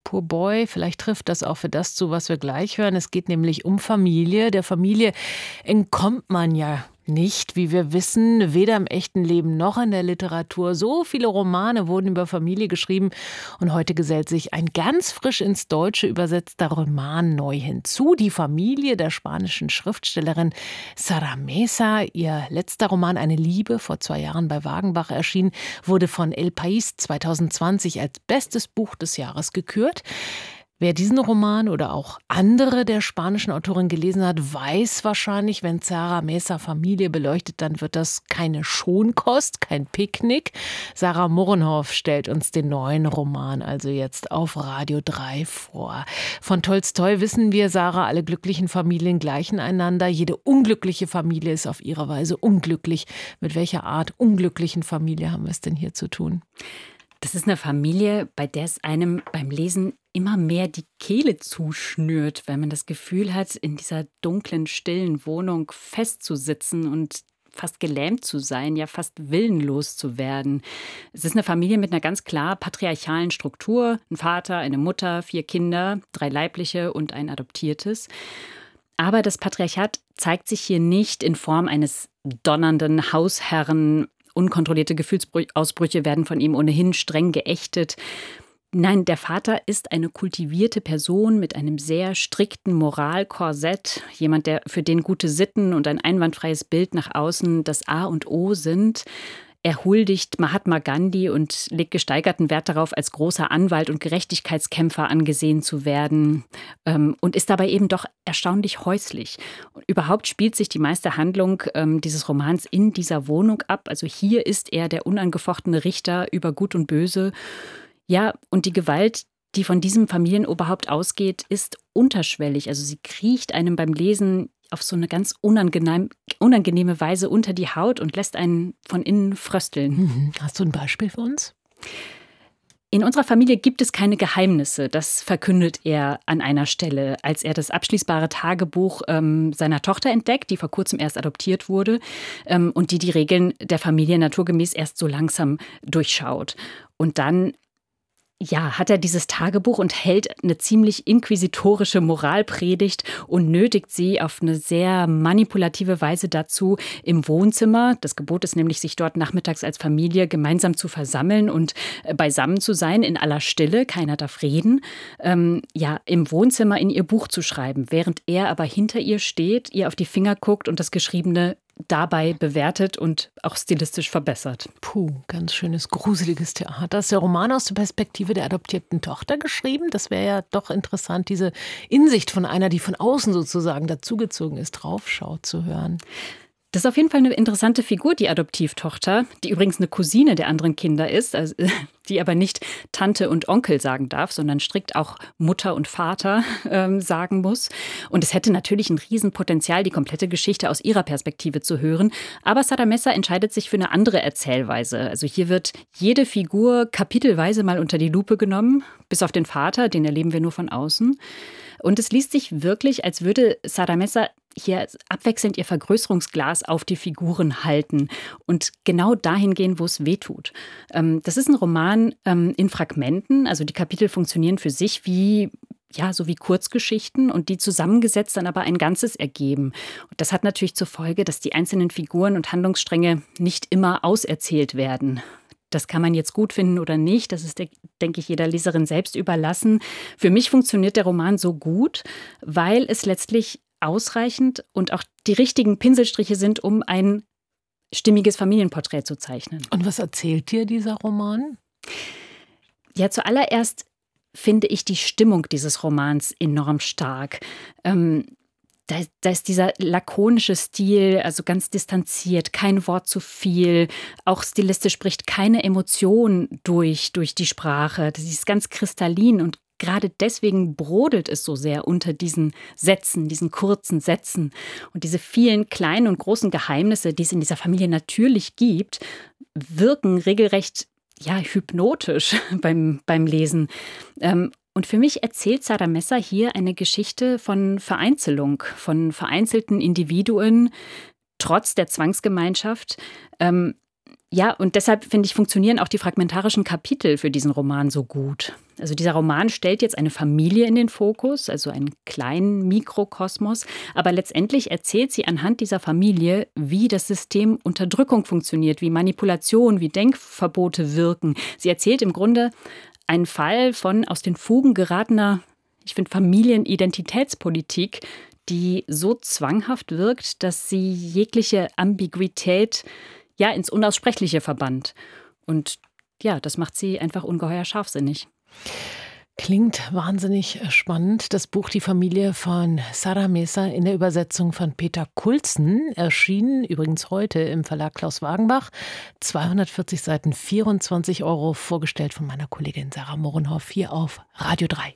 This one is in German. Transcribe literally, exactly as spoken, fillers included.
Poor Boy. Vielleicht trifft das auch für das zu, was wir gleich hören. Es geht nämlich um Familie. Der Familie entkommt man ja nicht, wie wir wissen, weder im echten Leben noch in der Literatur. So viele Romane wurden über Familie geschrieben und heute gesellt sich ein ganz frisch ins Deutsche übersetzter Roman neu hinzu. Die Familie der spanischen Schriftstellerin Sara Mesa. Ihr letzter Roman Eine Liebe, vor zwei Jahren bei Wagenbach erschienen, wurde von El País zweitausendzwanzig als bestes Buch des Jahres gekürt. Wer diesen Roman oder auch andere der spanischen Autorin gelesen hat, weiß wahrscheinlich, wenn Sara Mesa Familie beleuchtet, dann wird das keine Schonkost, kein Picknick. Sarah Murrenhoff stellt uns den neuen Roman also jetzt auf Radio drei vor. Von Tolstoi wissen wir, Sarah, alle glücklichen Familien gleichen einander. Jede unglückliche Familie ist auf ihre Weise unglücklich. Mit welcher Art unglücklichen Familie haben wir es denn hier zu tun? Das ist eine Familie, bei der es einem beim Lesen immer mehr die Kehle zuschnürt, weil man das Gefühl hat, in dieser dunklen, stillen Wohnung festzusitzen und fast gelähmt zu sein, ja fast willenlos zu werden. Es ist eine Familie mit einer ganz klar patriarchalen Struktur. Ein Vater, eine Mutter, vier Kinder, drei leibliche und ein adoptiertes. Aber das Patriarchat zeigt sich hier nicht in Form eines donnernden Hausherren. Unkontrollierte Gefühlsausbrüche werden von ihm ohnehin streng geächtet. Nein, der Vater ist eine kultivierte Person mit einem sehr strikten Moralkorsett. Jemand, der für den gute Sitten und ein einwandfreies Bild nach außen das A und O sind. Er huldigt Mahatma Gandhi und legt gesteigerten Wert darauf, als großer Anwalt und Gerechtigkeitskämpfer angesehen zu werden, ähm, und ist dabei eben doch erstaunlich häuslich. Und überhaupt spielt sich die meiste Handlung ähm, dieses Romans in dieser Wohnung ab. Also hier ist er der unangefochtene Richter über Gut und Böse. Ja, und die Gewalt, die von diesem Familienoberhaupt ausgeht, ist unterschwellig. Also sie kriecht einem beim Lesen auf so eine ganz unangenehm, unangenehme Weise unter die Haut und lässt einen von innen frösteln. Hast du ein Beispiel für uns? In unserer Familie gibt es keine Geheimnisse, das verkündet er an einer Stelle, als er das abschließbare Tagebuch ähm, seiner Tochter entdeckt, die vor kurzem erst adoptiert wurde ähm, und die die Regeln der Familie naturgemäß erst so langsam durchschaut. Und dann Ja, hat er dieses Tagebuch und hält eine ziemlich inquisitorische Moralpredigt und nötigt sie auf eine sehr manipulative Weise dazu, im Wohnzimmer, das Gebot ist nämlich, sich dort nachmittags als Familie gemeinsam zu versammeln und beisammen zu sein, in aller Stille, keiner darf reden, ähm, ja, im Wohnzimmer in ihr Buch zu schreiben, während er aber hinter ihr steht, ihr auf die Finger guckt und das Geschriebene dabei bewertet und auch stilistisch verbessert. Puh, ganz schönes, gruseliges Theater. Ist der Roman aus der Perspektive der adoptierten Tochter geschrieben? Das wäre ja doch interessant, diese Insicht von einer, die von außen sozusagen dazugezogen ist, draufschaut, zu hören. Das ist auf jeden Fall eine interessante Figur, die Adoptivtochter, die übrigens eine Cousine der anderen Kinder ist, also, die aber nicht Tante und Onkel sagen darf, sondern strikt auch Mutter und Vater ähm, sagen muss. Und es hätte natürlich ein Riesenpotenzial, die komplette Geschichte aus ihrer Perspektive zu hören. Aber Sara Mesa entscheidet sich für eine andere Erzählweise. Also hier wird jede Figur kapitelweise mal unter die Lupe genommen, bis auf den Vater, den erleben wir nur von außen. Und es liest sich wirklich, als würde Sara Mesa hier abwechselnd ihr Vergrößerungsglas auf die Figuren halten und genau dahin gehen, wo es weh tut. Das ist ein Roman in Fragmenten, also die Kapitel funktionieren für sich wie ja, so wie Kurzgeschichten und die zusammengesetzt dann aber ein Ganzes ergeben. Und das hat natürlich zur Folge, dass die einzelnen Figuren und Handlungsstränge nicht immer auserzählt werden. Das kann man jetzt gut finden oder nicht. Das ist, denke ich, jeder Leserin selbst überlassen. Für mich funktioniert der Roman so gut, weil es letztlich ausreichend und auch die richtigen Pinselstriche sind, um ein stimmiges Familienporträt zu zeichnen. Und was erzählt dir dieser Roman? Ja, zuallererst finde ich die Stimmung dieses Romans enorm stark. Ähm, Da, da ist dieser lakonische Stil, also ganz distanziert, kein Wort zu viel. Auch stilistisch spricht keine Emotion durch, durch die Sprache. Das ist ganz kristallin und gerade deswegen brodelt es so sehr unter diesen Sätzen, diesen kurzen Sätzen. Und diese vielen kleinen und großen Geheimnisse, die es in dieser Familie natürlich gibt, wirken regelrecht ja, hypnotisch beim, beim Lesen. Ähm, Und für mich erzählt Sara Mesa hier eine Geschichte von Vereinzelung, von vereinzelten Individuen, trotz der Zwangsgemeinschaft. Ähm, Ja, und deshalb, finde ich, funktionieren auch die fragmentarischen Kapitel für diesen Roman so gut. Also dieser Roman stellt jetzt eine Familie in den Fokus, also einen kleinen Mikrokosmos. Aber letztendlich erzählt sie anhand dieser Familie, wie das System Unterdrückung funktioniert, wie Manipulation, wie Denkverbote wirken. Sie erzählt im Grunde einen Fall von aus den Fugen geratener, ich finde, Familienidentitätspolitik, die so zwanghaft wirkt, dass sie jegliche Ambiguität ja ins Unaussprechliche verbannt. Und ja, das macht sie einfach ungeheuer scharfsinnig. Klingt wahnsinnig spannend. Das Buch Die Familie von Sara Mesa in der Übersetzung von Peter Kulzen, erschienen übrigens heute im Verlag Klaus Wagenbach. zweihundertvierzig Seiten, vierundzwanzig Euro, vorgestellt von meiner Kollegin Sarah Mohrenhoff hier auf Radio drei.